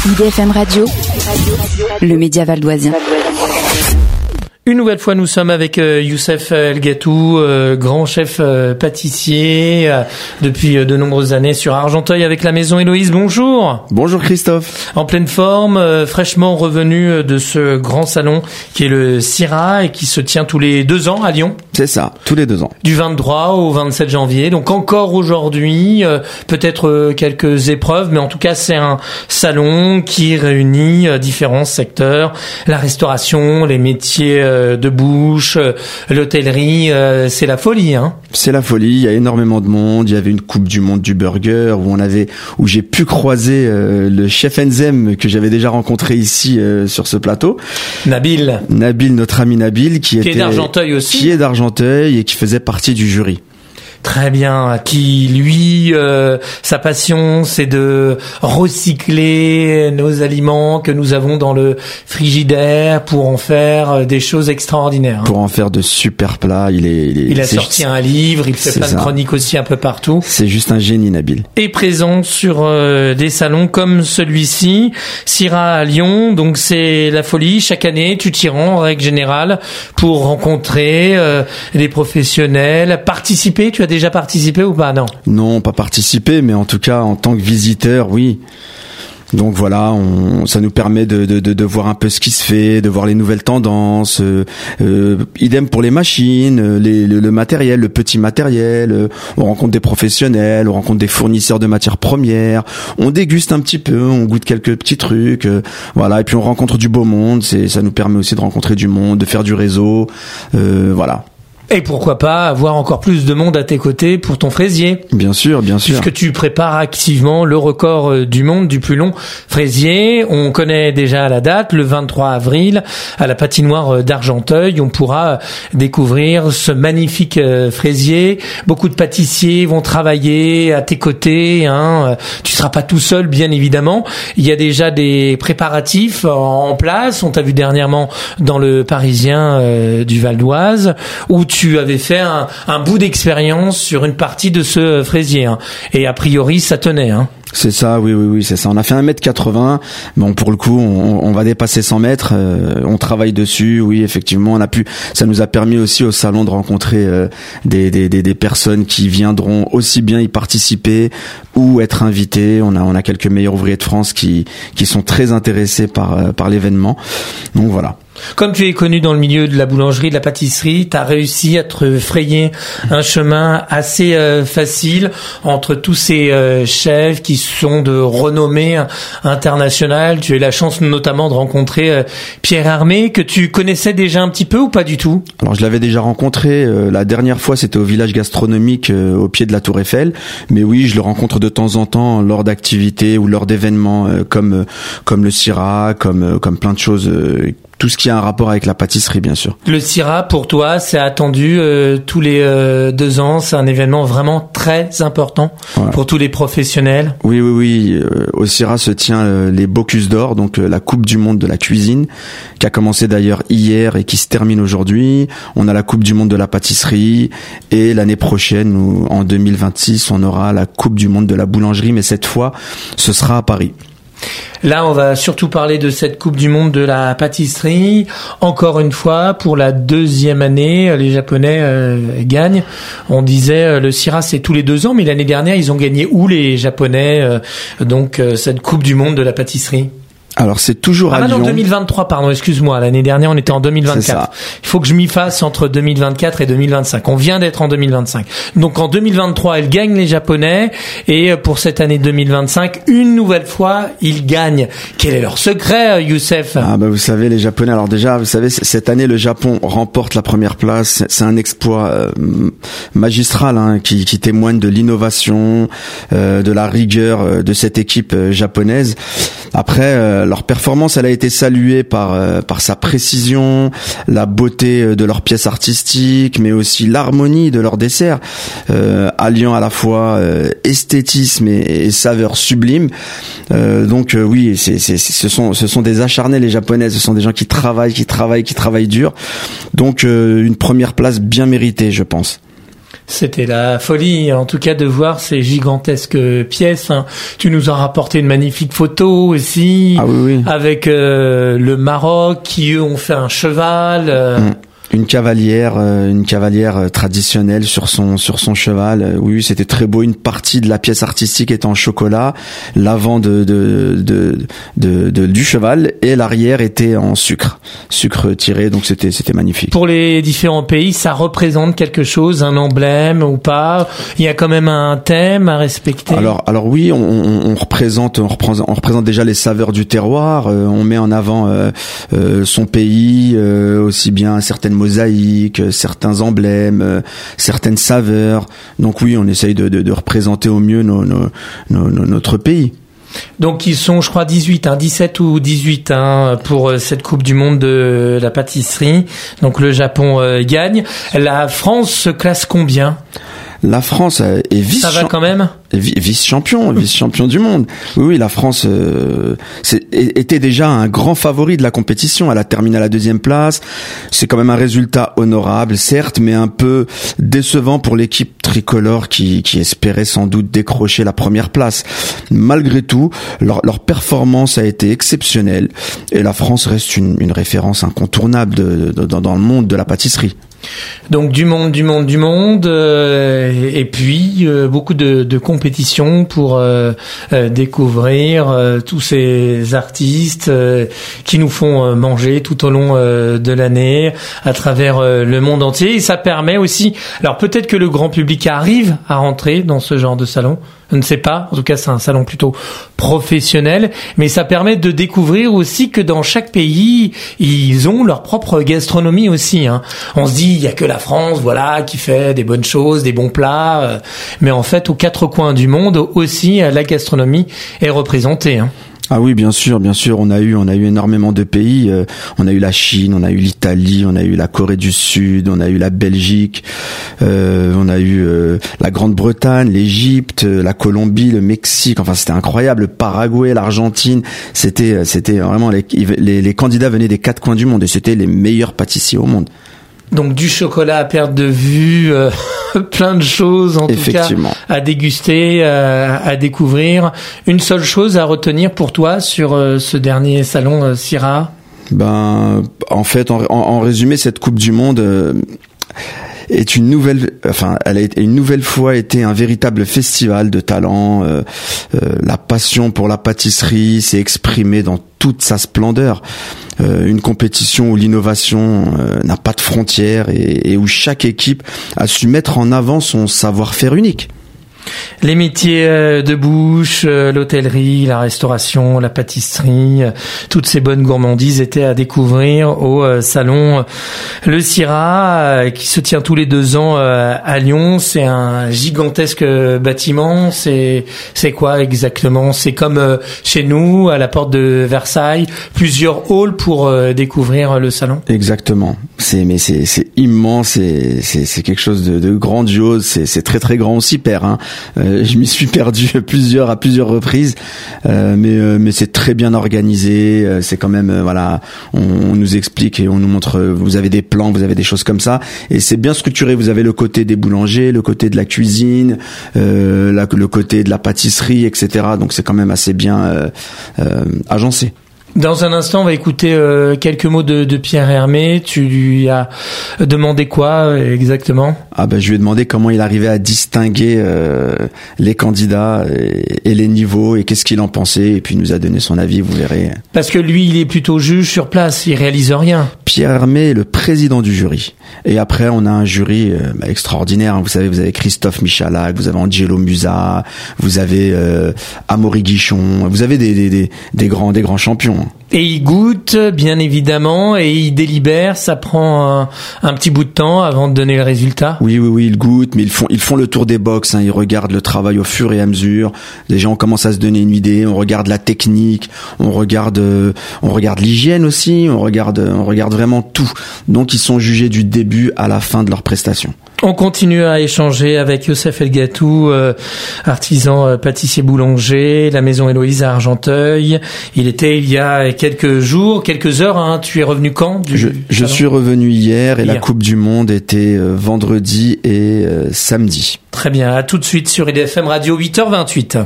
IDFM Radio, le média valdoisien. Une nouvelle fois, nous sommes avec Youssef El Gâtou, grand chef pâtissier depuis de nombreuses années sur Argenteuil avec la Maison Héloïse. Bonjour. Bonjour Christophe. En pleine forme, fraîchement revenu de ce grand salon qui est le CIRA et qui se tient tous les 2 ans à Lyon. C'est ça, tous les 2 ans. Du 23 au 27 janvier. Donc encore aujourd'hui, peut-être quelques épreuves, mais en tout cas c'est un salon qui réunit différents secteurs, la restauration, les métiers de bouche, l'hôtellerie, c'est la folie, hein. C'est la folie, il y a énormément de monde, il y avait une coupe du monde du burger où j'ai pu croiser le chef Enzem que j'avais déjà rencontré ici sur ce plateau. Nabil, notre ami Nabil qui est d'Argenteuil aussi. Qui est d'Argenteuil et qui faisait partie du jury. Très bien, qui lui, sa passion, c'est de recycler nos aliments que nous avons dans le frigidaire pour en faire des choses extraordinaires. Pour en faire de super plats, il a sorti un livre, il fait plein de chroniques aussi un peu partout. C'est juste un génie, Nabil. Et présent sur des salons comme celui-ci, CIRA à Lyon, donc c'est la folie. Chaque année, tu t'y rends en règle générale pour rencontrer des professionnels, participer. Tu as déjà participé ou pas? Non, pas participé, mais en tout cas en tant que visiteur, oui. Donc voilà, ça nous permet de voir un peu ce qui se fait, de voir les nouvelles tendances. Idem pour les machines, le matériel, le petit matériel. On rencontre des professionnels, on rencontre des fournisseurs de matières premières. On déguste un petit peu, on goûte quelques petits trucs. Voilà, et puis on rencontre du beau monde. Ça nous permet aussi de rencontrer du monde, de faire du réseau. Voilà. Et pourquoi pas avoir encore plus de monde à tes côtés pour ton fraisier. Bien sûr, bien sûr. Puisque tu prépares activement le record du monde du plus long fraisier. On connaît déjà la date, le 23 avril, à la patinoire d'Argenteuil. On pourra découvrir ce magnifique fraisier. Beaucoup de pâtissiers vont travailler à tes côtés, hein. Tu seras pas tout seul, bien évidemment. Il y a déjà des préparatifs en place. On t'a vu dernièrement dans le Parisien du Val d'Oise, où tu avais fait un bout d'expérience sur une partie de ce fraisier, hein. Et a priori ça tenait, hein. C'est ça, oui, c'est ça. On a fait 1m80. Bon, pour le coup, on va dépasser 100 mètres. On travaille dessus. Oui, effectivement, ça nous a permis aussi au salon de rencontrer des personnes qui viendront aussi bien y participer ou être invités. On a quelques meilleurs ouvriers de France qui sont très intéressés par l'événement. Donc voilà. Comme tu es connu dans le milieu de la boulangerie, de la pâtisserie, tu as réussi à te frayer un chemin assez facile entre tous ces chefs qui sont de renommée internationale. Tu as eu la chance notamment de rencontrer Pierre Hermé, que tu connaissais déjà un petit peu ou pas du tout? Alors je l'avais déjà rencontré, la dernière fois c'était au village gastronomique au pied de la Tour Eiffel, mais oui, je le rencontre de temps en temps lors d'activités ou lors d'événements comme le CIRA, comme plein de choses, tout ce qui a un rapport avec la pâtisserie, bien sûr. Le CIRA, pour toi, c'est attendu tous les 2 ans. C'est un événement vraiment très important pour tous les professionnels. Oui. Au CIRA se tient les Bocuse d'Or, donc la Coupe du Monde de la cuisine, qui a commencé d'ailleurs hier et qui se termine aujourd'hui. On a la Coupe du Monde de la pâtisserie et l'année prochaine, en 2026, on aura la Coupe du Monde de la boulangerie, mais cette fois, ce sera à Paris. Là, on va surtout parler de cette Coupe du Monde de la pâtisserie. Encore une fois, pour la 2e année, les Japonais gagnent. On disait le CIRA, c'est tous les 2 ans, mais l'année dernière, ils ont gagné où les Japonais cette Coupe du Monde de la pâtisserie? Alors c'est toujours à Lyon. 2023, pardon, excuse-moi. L'année dernière, on était en 2024. Il faut que je m'y fasse entre 2024 et 2025. On vient d'être en 2025. Donc en 2023, elle gagne les Japonais. Et pour cette année 2025, une nouvelle fois, ils gagnent. Quel est leur secret, Youssef? Vous savez, les Japonais, alors déjà, vous savez, cette année, le Japon remporte la première place. C'est un exploit magistral, hein, qui témoigne de l'innovation, de la rigueur de cette équipe japonaise. Après, leur performance, elle a été saluée par sa précision, la beauté de leurs pièces artistiques, mais aussi l'harmonie de leurs desserts, alliant à la fois esthétisme et saveur sublime. Donc oui, ce sont des acharnés, les Japonais. Ce sont des gens qui travaillent dur. Donc une première place bien méritée, je pense. C'était la folie, en tout cas, de voir ces gigantesques pièces. Tu nous as rapporté une magnifique photo aussi, avec le Maroc qui, eux, ont fait un cheval. Une cavalière traditionnelle sur son cheval. Oui, c'était très beau. Une partie de la pièce artistique était en chocolat, l'avant du cheval et l'arrière était en sucre tiré. Donc c'était magnifique. Pour les différents pays, ça représente quelque chose, un emblème ou pas? Il y a quand même un thème à respecter. Alors oui, on représente déjà les saveurs du terroir. On met en avant son pays, aussi bien certaines mosaïques, certains emblèmes, certaines saveurs. Donc oui, on essaye de représenter au mieux notre pays. Donc ils sont, je crois, 17 ou 18 pour cette Coupe du Monde de la pâtisserie. Donc le Japon gagne. La France se classe combien ? La France est vice-champion du monde. Oui, la France était déjà un grand favori de la compétition. Elle a terminé à la 2e place. C'est quand même un résultat honorable, certes, mais un peu décevant pour l'équipe tricolore qui espérait sans doute décrocher la 1re place. Malgré tout, leur performance a été exceptionnelle et la France reste une référence incontournable dans le monde de la pâtisserie. Donc du monde, et puis beaucoup de compétitions pour découvrir tous ces artistes qui nous font manger tout au long de l'année à travers le monde entier. Et ça permet aussi, alors peut-être que le grand public arrive à rentrer dans ce genre de salon, je ne sais pas, en tout cas c'est un salon plutôt professionnel, mais ça permet de découvrir aussi que dans chaque pays, ils ont leur propre gastronomie aussi. On se dit, il y a que la France, voilà, qui fait des bonnes choses, des bons plats, mais en fait, aux 4 coins du monde aussi, la gastronomie est représentée. Ah oui, bien sûr, on a eu énormément de pays, on a eu la Chine, on a eu l'Italie, on a eu la Corée du Sud, on a eu la Belgique, on a eu la Grande-Bretagne, l'Égypte, la Colombie, le Mexique, enfin c'était incroyable, le Paraguay, l'Argentine, c'était vraiment les candidats venaient des 4 coins du monde et c'était les meilleurs pâtissiers au monde. Donc du chocolat à perte de vue, plein de choses en tout cas à déguster, à découvrir. Une seule chose à retenir pour toi sur ce dernier salon Syrah ? En fait, en résumé, cette Coupe du Monde elle a une nouvelle fois été un véritable festival de talent. La passion pour la pâtisserie s'est exprimée dans toute sa splendeur. Une compétition où l'innovation n'a pas de frontières et où chaque équipe a su mettre en avant son savoir-faire unique. Les métiers de bouche, l'hôtellerie, la restauration, la pâtisserie, toutes ces bonnes gourmandises étaient à découvrir au salon Le Syrah qui se tient tous les 2 ans à Lyon. C'est un gigantesque bâtiment. C'est quoi exactement ? C'est comme chez nous à la porte de Versailles, plusieurs halls pour découvrir le salon. Exactement. C'est immense. C'est quelque chose de grandiose. C'est très très grand aussi, père. Je m'y suis perdu à plusieurs reprises, mais c'est très bien organisé. C'est quand même on nous explique et on nous montre. Vous avez des plans, vous avez des choses comme ça, et c'est bien structuré. Vous avez le côté des boulangers, le côté de la cuisine, le côté de la pâtisserie, etc. Donc c'est quand même assez bien agencé. Dans un instant, on va écouter quelques mots de Pierre Hermé. Tu lui as demandé quoi exactement ? Je lui ai demandé comment il arrivait à distinguer les candidats et les niveaux et qu'est-ce qu'il en pensait, et puis il nous a donné son avis, vous verrez. Parce que lui, il est plutôt juge sur place, il réalise rien. Pierre Hermé est le président du jury. Et après, on a un jury extraordinaire. Vous savez, vous avez Christophe Michalak, vous avez Angelo Musa, vous avez Amaury Guichon, vous avez des grands champions. Et il goûte, bien évidemment, et il délibère. Ça prend un petit bout de temps avant de donner le résultat. Oui, ils goûtent, mais ils font le tour des box. Ils regardent le travail au fur et à mesure. Déjà, on commence à se donner une idée. On regarde la technique, on regarde l'hygiène aussi. On regarde vraiment tout. Donc, ils sont jugés du début à la fin de leur prestation. On continue à échanger avec Youssef El Gatou, artisan pâtissier boulanger, la maison Héloïse à Argenteuil. Il était il y a quelques jours, quelques heures. Hein. Tu es revenu quand Je suis revenu hier et la Coupe du Monde était vendredi et samedi. Très bien, à tout de suite sur IDFM Radio, 8h28.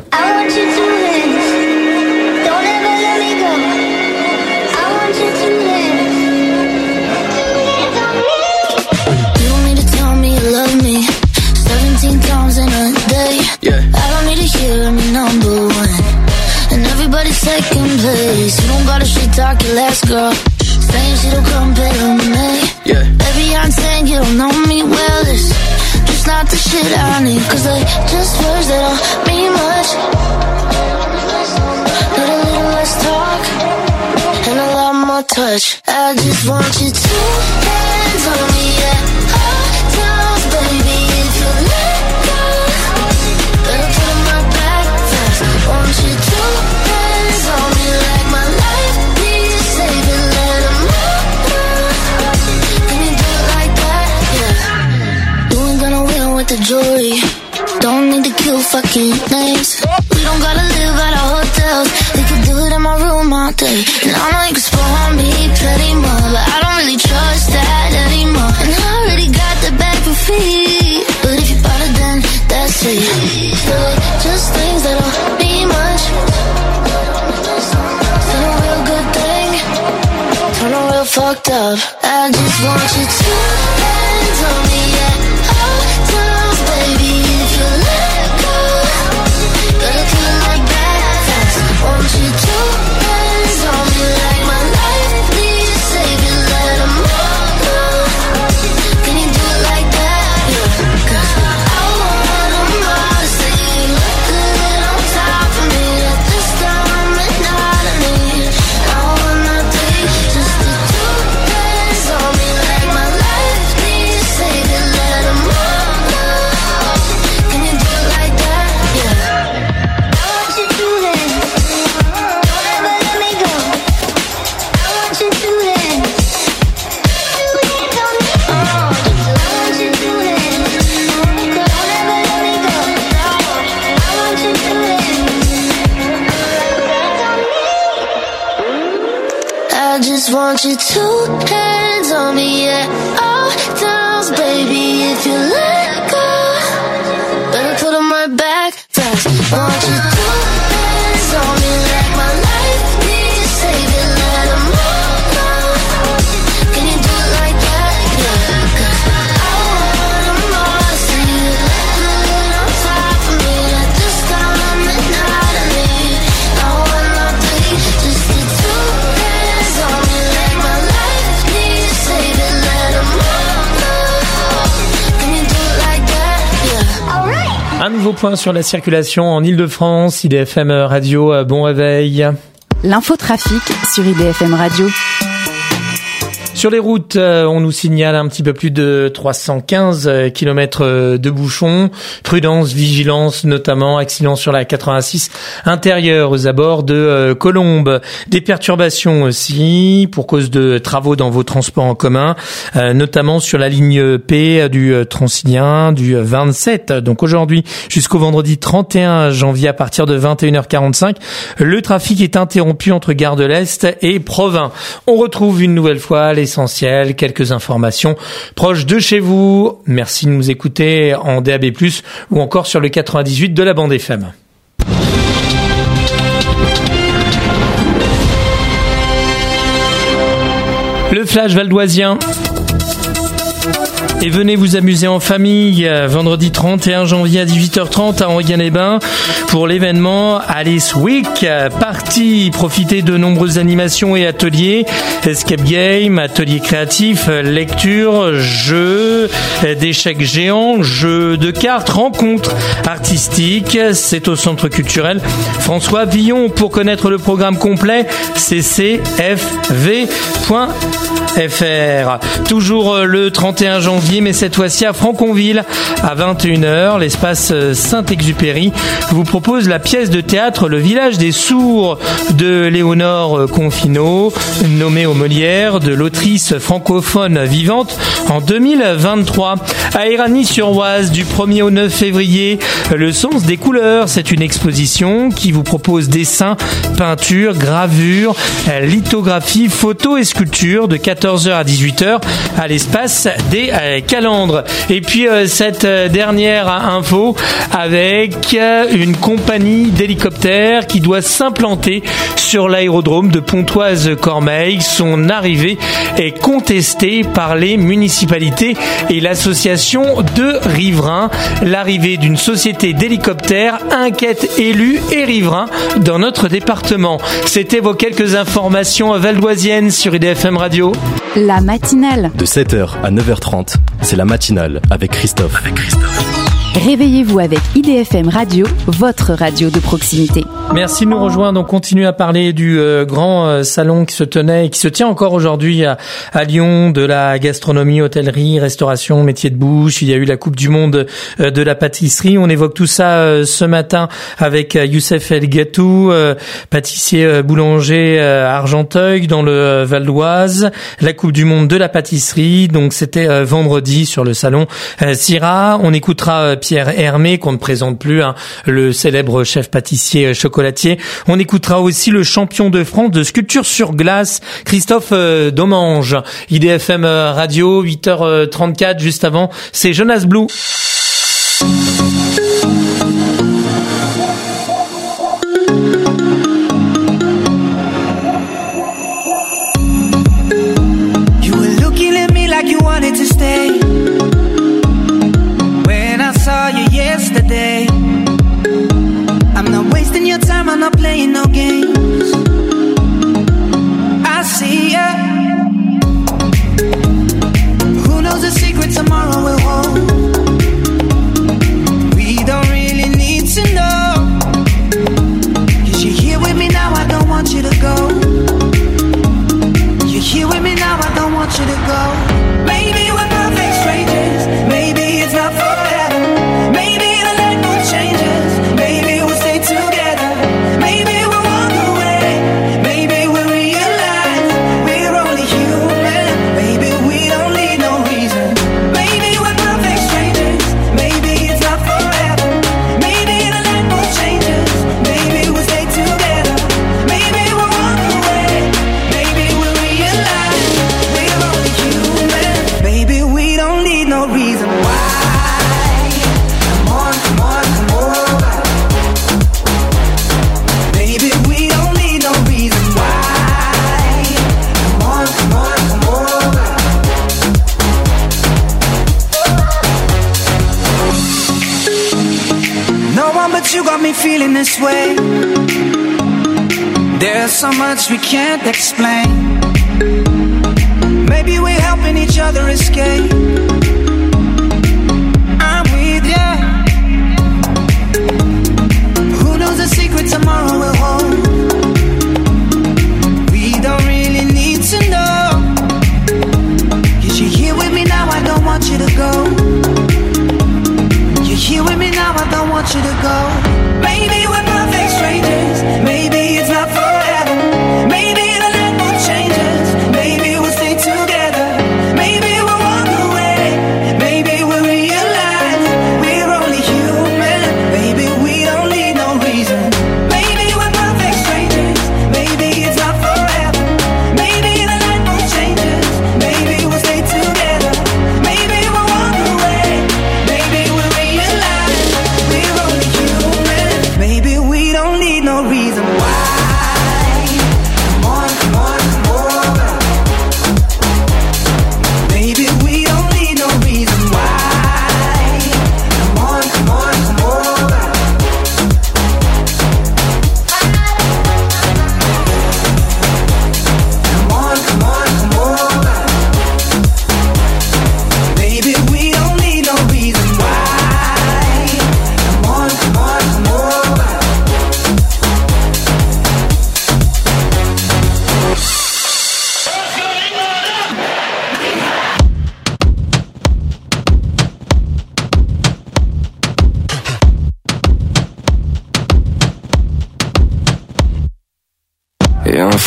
Second place, you don't gotta shit talk your last girl. Saying she don't compare to me. Yeah. Baby, I'm saying you don't know me well. It's just not the shit I need. Cause they just words that don't mean much. Need a little less talk and a lot more touch. I just want you to hands on me at all times, baby. If you let go, better put on my back fast. Want you to on me like my life needs saving, let 'em know. Can you do it like that? Yeah. You ain't gonna win with the jewelry. Don't need to kill fucking names. We don't gotta live at our hotels. We could do it in my room all day. And I know you can spoil me plenty more, but I don't really trust that anymore. And I already got the bag for free. But if you bought it, then that's it. Feel like just things that don't mean much. Fucked up. I just want you to hands on me at all times, baby. If you let go, gotta clean my back fast. Want you to hands on me like my life needs saving, let 'em know. Can you do it like that? Yeah. Cause I want 'em all to say you look good on top of me at this time and not of me. I wanna take just the on me like my life needs saving, let 'em know. Can you do it like that? Yeah. I want you to then. Don't ever let me go. I want you to then. Do it on me. I want you to then. Don't ever let me go. I want you to then. I just want you to hands on me at all times, baby. If you let go, better put 'em right back fast. Want you to hands on me like my life needs saving, let 'em know. Can you do it like that? Yeah. Cause I want 'em all to see you look good on top of me at this time and not of me. I wanna be just the two hands on me like my life needs saving, let 'em know. Can you do it like that? Yeah. All right. Un nouveau point sur la circulation en Ile-de-France. IDFM Radio, bon réveil. L'infotrafic sur IDFM Radio. Sur les routes, on nous signale un petit peu plus de 315 km de bouchons. Prudence, vigilance, notamment accident sur la 86 intérieure aux abords de Colombes. Des perturbations aussi pour cause de travaux dans vos transports en commun, notamment sur la ligne P du Transilien du 27. Donc aujourd'hui jusqu'au vendredi 31 janvier à partir de 21h45, le trafic est interrompu entre Gare de l'Est et Provins. On retrouve une nouvelle fois l'essentiel, quelques informations proches de chez vous. Merci de nous écouter en DAB+, ou encore sur le 98 de la bande FM. Le flash valdoisien. Et venez vous amuser en famille vendredi 31 janvier à 18h30 à Enghien-les-Bains pour l'événement Alice Week Party. Profitez de nombreuses animations et ateliers, escape game, ateliers créatifs, lecture, jeux, d'échecs géants, jeux de cartes, rencontres artistiques. C'est au centre culturel François Villon. Pour connaître le programme complet, ccfv.fr. Toujours le 31 janvier, mais cette fois-ci à Franconville, à 21h, l'espace Saint-Exupéry vous propose la pièce de théâtre Le Village des Sourds de Léonore Confineau, nommée aux Molières de l'autrice francophone vivante en 2023. À Éragny-sur-Oise, du 1er au 9 février, Le Sens des couleurs, c'est une exposition qui vous propose dessins, peintures, gravures, lithographies, photos et sculptures de 14h à 18h à l'espace des Calandres. Et puis cette dernière info avec une compagnie d'hélicoptères qui doit s'implanter sur l'aérodrome de Pontoise-Cormeilles. Son arrivée est contestée par les municipalités et l'association de riverains. L'arrivée d'une société d'hélicoptères inquiète élus et riverains dans notre département. C'était vos quelques informations valdoisiennes sur IDFM Radio. La matinale. De 7h à 9h30, c'est la matinale avec Christophe. Réveillez-vous avec IDFM Radio, votre radio de proximité. Merci de nous rejoindre. On continue à parler du grand salon qui se tenait et qui se tient encore aujourd'hui à Lyon, de la gastronomie, hôtellerie, restauration, métiers de bouche. Il y a eu la Coupe du Monde de la pâtisserie. On évoque tout ça ce matin avec Youssef El Gatou, pâtissier boulanger à Argenteuil dans le Val d'Oise. La Coupe du Monde de la pâtisserie. Donc c'était vendredi sur le salon Syrah. On écoutera Pierre Hermé, qu'on ne présente plus, le célèbre chef pâtissier chocolatier. On écoutera aussi le champion de France de sculpture sur glace, Christophe Domange. IDFM Radio, 8h34, juste avant, c'est Jonas Blue. You were looking at me like you wanted to stay. Saw you yesterday. I'm not wasting your time, I'm not playing no games. I see ya. Who knows the secret tomorrow will hold? We don't really need to know. 'Cause you're here with me now, I don't want you to go. You're here with me now, I don't want you to go. Maybe we're perfect strangers, maybe it's not forever. You got me feeling this way. There's so much we can't explain. Maybe we're helping each other escape. I'm with ya. Who knows the secret tomorrow will hold? We don't really need to know. 'Cause you're here with me now, I don't want you to go. You're here with me now, I don't want you to go. Maybe we're perfect strangers, maybe it's not forever. Maybe the night will change us, maybe we'll stay together. Maybe we'll walk away,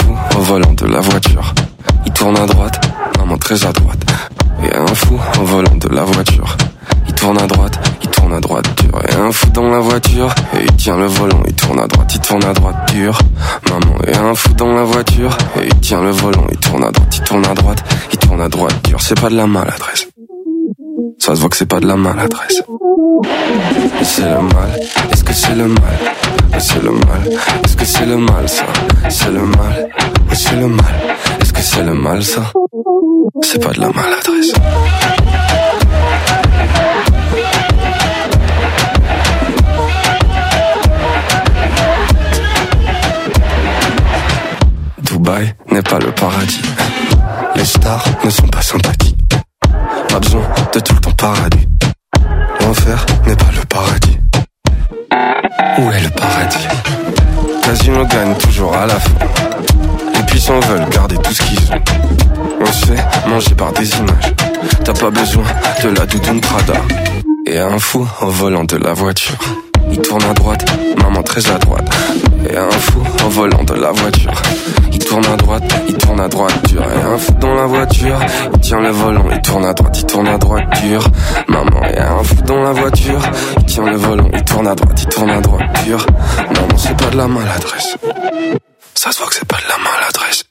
fou au volant de la voiture. Il tourne à droite, maman très à droite. Et un fou au volant de la voiture. Il tourne à droite dur. Et un fou dans la voiture, et il tient le volant, il tourne à droite dur. Maman, et un fou dans la voiture, et il tient le volant, il tourne à droite dur. C'est pas de la maladresse. Ça se voit que c'est pas de la maladresse. Et c'est le mal, est-ce que c'est le mal? Et c'est le mal, est-ce que c'est le mal ça? C'est le mal, et c'est le mal, est-ce que c'est le mal ça? C'est pas de la maladresse. Dubaï n'est pas le paradis. Les stars ne sont pas sympathiques. Pas besoin de tout le temps paradis. L'enfer n'est pas le paradis. Où est le paradis? Casino gagne toujours à la fin. Les puissants veulent garder tout ce qu'ils ont. On se fait manger par des images. T'as pas besoin de la doudoune Prada. Et un fou au volant de la voiture. Il tourne à droite, maman très à droite. Et un fou au volant de la voiture. Il tourne à droite dur. Et un fou dans la voiture, il tient le volant, il tourne à droite dur. Maman, et un fou dans la voiture, il tient le volant, il tourne à droite dur. Maman, c'est pas de la maladresse. Ça se voit que c'est pas de la maladresse.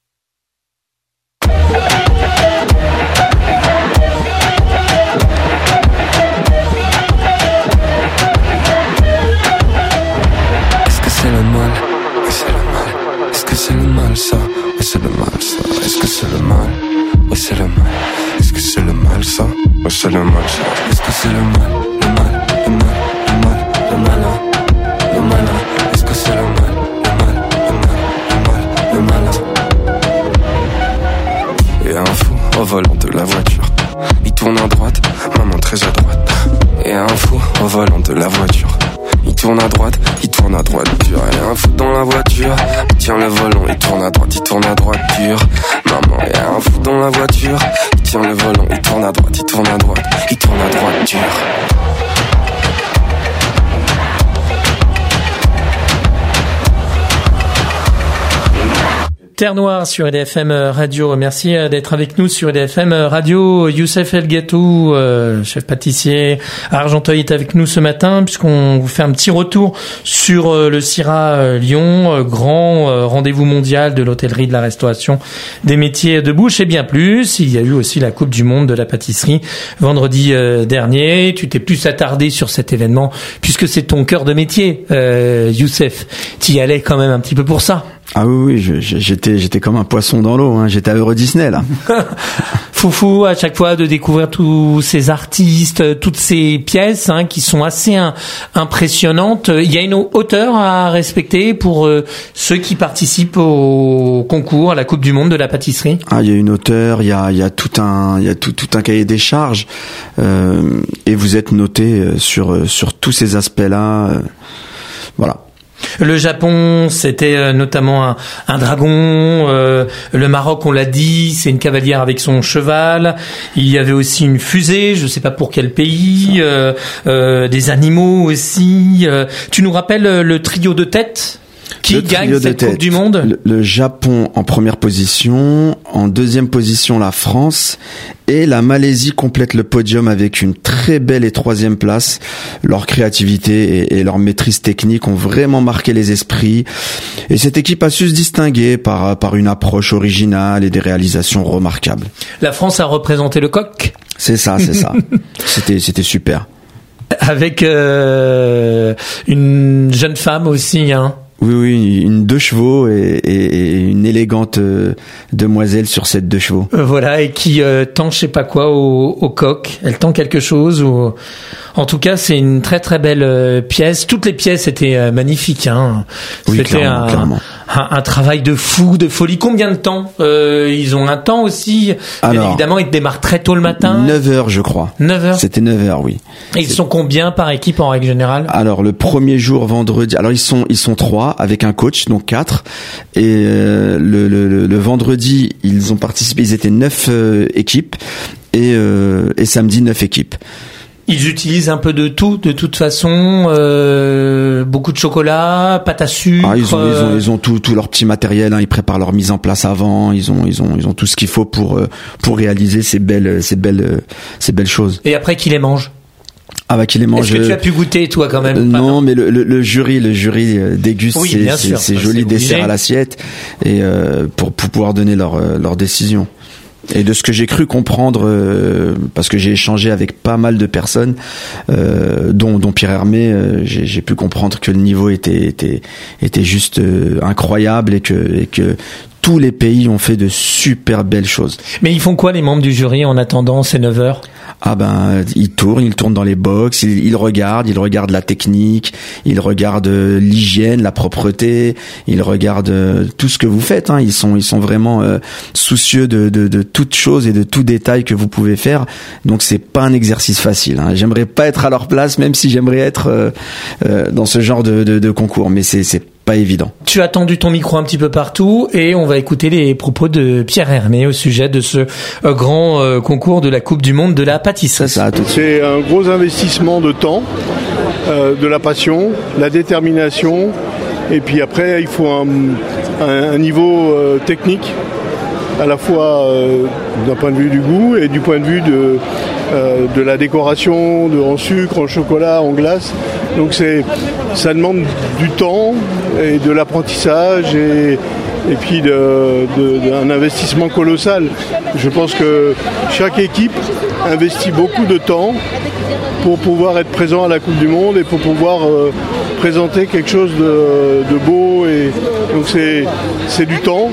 C'est le mal, oui c'est le mal. Est-ce que c'est le mal ça? Oui c'est le mal ça. Est-ce que c'est le mal? Oui c'est le mal. Est-ce que c'est le mal ça? Oui c'est le mal ça. Est-ce que c'est le mal? Le mal, le mal, le mal, le malin, le malin. Est-ce que c'est le mal? Le mal, le mal, le mal, le malin. Et un fou au volant de la voiture. Il tourne à droite, maman très à droite. Et un fou au volant de la voiture. Il tourne à droite dur. Et un fou dans la voiture, il tient le volant, il tourne à droite dur. Maman, et un fou dans la voiture, il tient le volant, il tourne à droite dur. Terre Noire sur EDFM Radio. Merci d'être avec nous sur EDFM Radio. Youssef El Ghatou, chef pâtissier à Argenteuil, est avec nous ce matin puisqu'on vous fait un petit retour sur le CIRA Lyon, grand rendez-vous mondial de l'hôtellerie, de la restauration, des métiers de bouche et bien plus. Il y a eu aussi la Coupe du Monde de la pâtisserie vendredi dernier. Tu t'es plus attardé sur cet événement puisque c'est ton cœur de métier, Youssef. Tu y allais quand même un petit peu pour ça. Ah oui, j'étais comme un poisson dans l'eau, hein. J'étais à Euro Disney, là. Foufou, à chaque fois de découvrir tous ces artistes, toutes ces pièces, hein, qui sont assez impressionnantes. Il y a une hauteur à respecter pour ceux qui participent au concours, à la Coupe du Monde de la pâtisserie. Ah, il y a une hauteur, il y a tout un cahier des charges, et vous êtes noté sur tous ces aspects-là, voilà. Le Japon, c'était notamment un dragon. Le Maroc, on l'a dit, c'est une cavalière avec son cheval. Il y avait aussi une fusée, je ne sais pas pour quel pays. Des animaux aussi. Tu nous rappelles le trio de tête qui gagne cette Coupe du Monde? Le Japon en première position, en deuxième position la France, et la Malaisie complète le podium avec une très belle et troisième place. Leur créativité et leur maîtrise technique ont vraiment marqué les esprits, et cette équipe a su se distinguer par une approche originale et des réalisations remarquables. La France a représenté le coq? C'est ça. C'était super. Avec une jeune femme aussi, hein. Oui, une 2 chevaux et une élégante demoiselle sur cette 2 chevaux. Voilà, et qui tend je sais pas quoi au coq. Elle tend quelque chose. En tout cas, c'est une très très belle pièce. Toutes les pièces étaient magnifiques, hein. Oui, c'était clairement. Un travail de fou, de folie. Combien de temps? Ils ont un temps aussi. Bien évidemment, ils démarrent très tôt le matin. 9h, je crois. 9h. C'était 9h, oui. Et ils sont combien par équipe en règle générale? Alors, le premier jour, vendredi, alors ils sont 3 avec un coach, donc 4. Et le vendredi, ils ont participé, ils étaient 9 équipes. Et samedi, 9 équipes. Ils utilisent un peu de tout, de toute façon, beaucoup de chocolat, pâte à sucre. Ils ont tout leur petit matériel, hein. Ils préparent leur mise en place avant. Ils ont tout ce qu'il faut pour réaliser ces belles choses. Et après, qui les mange? Ah bah qui les mange. Est-ce que tu as pu goûter toi quand même? Non, mais le jury déguste ces jolis desserts à l'assiette et pour pouvoir donner leur décision. Et de ce que j'ai cru comprendre, parce que j'ai échangé avec pas mal de personnes, dont Pierre Hermé, j'ai pu comprendre que le niveau était juste incroyable et que tous les pays ont fait de super belles choses. Mais ils font quoi les membres du jury en attendant ces 9 heures? Ah ben, ils tournent dans les box, ils regardent la technique, ils regardent l'hygiène, la propreté, ils regardent tout ce que vous faites, hein. Ils sont vraiment soucieux de toute chose et de tout détail que vous pouvez faire. Donc c'est pas un exercice facile, hein. J'aimerais pas être à leur place, même si j'aimerais être dans ce genre de concours, mais c'est pas évident. Tu as tendu ton micro un petit peu partout et on va écouter les propos de Pierre Hermé au sujet de ce grand concours de la Coupe du Monde de la pâtisserie. C'est un gros investissement de temps, de la passion, la détermination et puis après il faut un niveau technique à la fois d'un point de vue du goût et du point de vue de la décoration, en sucre, en chocolat, en glace. Donc ça demande du temps et de l'apprentissage et puis d'un investissement colossal. Je pense que chaque équipe investit beaucoup de temps pour pouvoir être présent à la Coupe du Monde et pour pouvoir présenter quelque chose de beau. Et donc c'est du temps.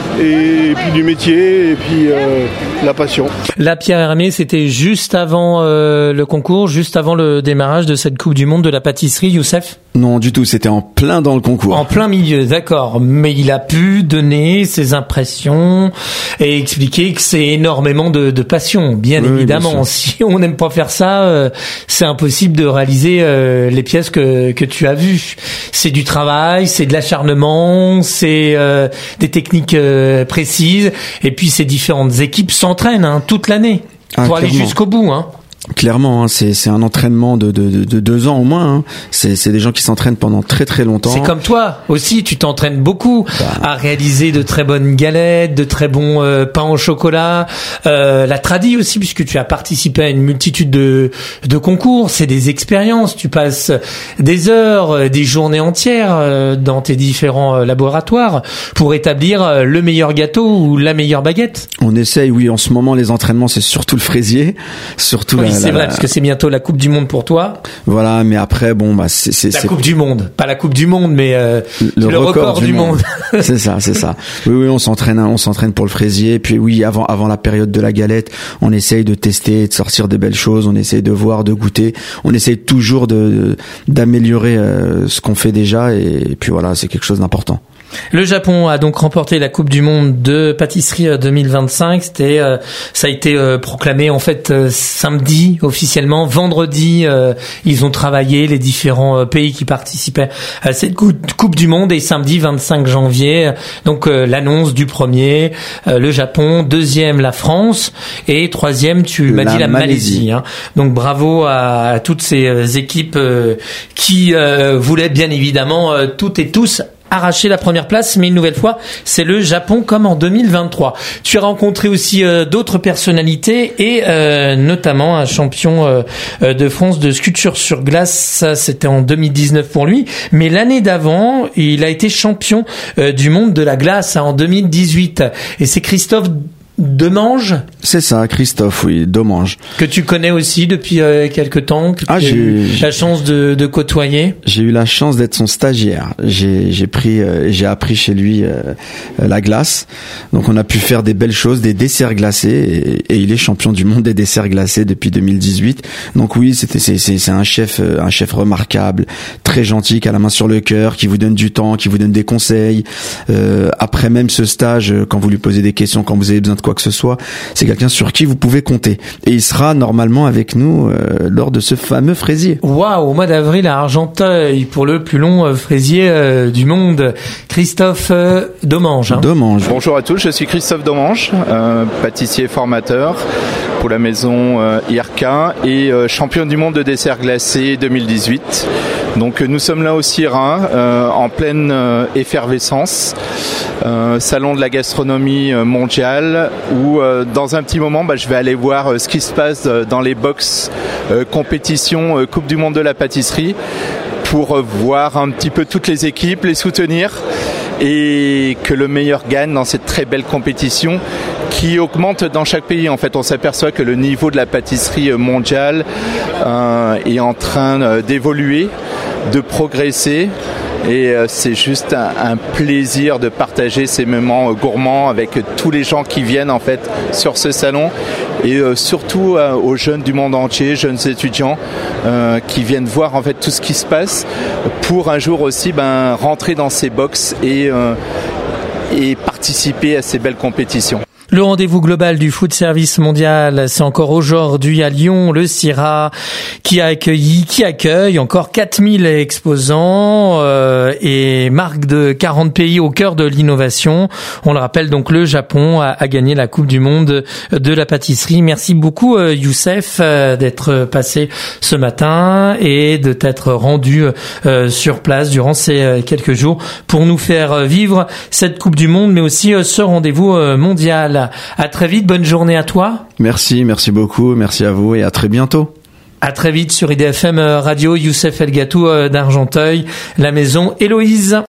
Et puis du métier, et puis la passion. La Pierre Hermé, c'était juste avant le concours, juste avant le démarrage de cette Coupe du Monde de la pâtisserie, Youssef? Non, du tout, c'était en plein dans le concours. En plein milieu, d'accord. Mais il a pu donner ses impressions et expliquer que c'est énormément de passion, bien évidemment. Bien si on n'aime pas faire ça, c'est impossible de réaliser les pièces que tu as vues. C'est du travail, c'est de l'acharnement, c'est des techniques précises, et puis ces différentes équipes s'entraînent toute l'année pour aller jusqu'au bout. Clairement, hein, c'est un entraînement de 2 ans au moins. Hein. C'est des gens qui s'entraînent pendant très très longtemps. C'est comme toi aussi, tu t'entraînes beaucoup à réaliser de très bonnes galettes, de très bons pains au chocolat, la tradi aussi, puisque tu as participé à une multitude de concours. C'est des expériences. Tu passes des heures, des journées entières dans tes différents laboratoires pour établir le meilleur gâteau ou la meilleure baguette. On essaye, oui. En ce moment, les entraînements, c'est surtout le fraisier, surtout c'est vrai, parce que c'est bientôt la Coupe du Monde pour toi. Voilà, mais après, bon, bah, c'est la Coupe du Monde, pas la Coupe du Monde, mais le record du monde. C'est ça. Oui, on s'entraîne pour le fraisier. Puis oui, avant la période de la galette, on essaye de tester, de sortir de belles choses. On essaye de voir, de goûter. On essaye toujours d'améliorer ce qu'on fait déjà. Et puis voilà, c'est quelque chose d'important. Le Japon a donc remporté la Coupe du Monde de pâtisserie 2025. Ça a été proclamé en fait samedi officiellement. Vendredi, ils ont travaillé les différents pays qui participaient à cette Coupe du Monde, et samedi 25 janvier, donc l'annonce du premier, le Japon, deuxième la France, et troisième tu m'as dit la Malaisie. Donc bravo à toutes ces équipes qui voulaient bien évidemment toutes et tous arracher la première place, mais une nouvelle fois, c'est le Japon comme en 2023. Tu as rencontré aussi d'autres personnalités et notamment un champion de France de sculpture sur glace. Ça, c'était en 2019 pour lui. Mais l'année d'avant, il a été champion du monde de la glace en 2018. Et c'est Christophe Demange. C'est ça, Christophe, oui, Demange. Que tu connais aussi depuis quelque temps, que tu as eu la chance de côtoyer. J'ai eu la chance d'être son stagiaire. J'ai appris chez lui la glace. Donc on a pu faire des belles choses, des desserts glacés, et il est champion du monde des desserts glacés depuis 2018. Donc oui, c'est un chef remarquable, très gentil, qui a la main sur le cœur, qui vous donne du temps, qui vous donne des conseils. Après même ce stage, quand vous lui posez des questions, quand vous avez besoin de quoi que ce soit, c'est quelqu'un sur qui vous pouvez compter. Et il sera normalement avec nous lors de ce fameux fraisier. Waouh, au mois d'avril à Argenteuil pour le plus long fraisier du monde. Christophe Domange. Domange. Bonjour à tous, je suis Christophe Domange, pâtissier formateur pour la maison IRK et champion du monde de desserts glacés 2018. Donc nous sommes là au Syrah, en pleine effervescence, salon de la gastronomie mondiale, où dans un petit moment je vais aller voir ce qui se passe dans les box compétition Coupe du monde de la pâtisserie, pour voir un petit peu toutes les équipes, les soutenir et que le meilleur gagne dans cette très belle compétition qui augmente dans chaque pays. En fait, on s'aperçoit que le niveau de la pâtisserie mondiale est en train d'évoluer, de progresser. Et c'est juste un plaisir de partager ces moments gourmands avec tous les gens qui viennent en fait sur ce salon, et surtout aux jeunes du monde entier, jeunes étudiants qui viennent voir en fait tout ce qui se passe pour un jour aussi rentrer dans ces box et participer à ces belles compétitions. Le rendez-vous global du food service mondial, c'est encore aujourd'hui à Lyon, le Syrah, qui accueille encore 4000 exposants et marques de 40 pays au cœur de l'innovation. On le rappelle donc, le Japon a gagné la Coupe du monde de la pâtisserie. Merci beaucoup Youssef d'être passé ce matin et de t'être rendu sur place durant ces quelques jours pour nous faire vivre cette Coupe du monde, mais aussi ce rendez-vous mondial. À très vite, bonne journée à toi. Merci beaucoup, merci à vous et à très bientôt. À très vite sur IDFM Radio, Youssef El Ghatou d'Argenteuil, la maison Héloïse.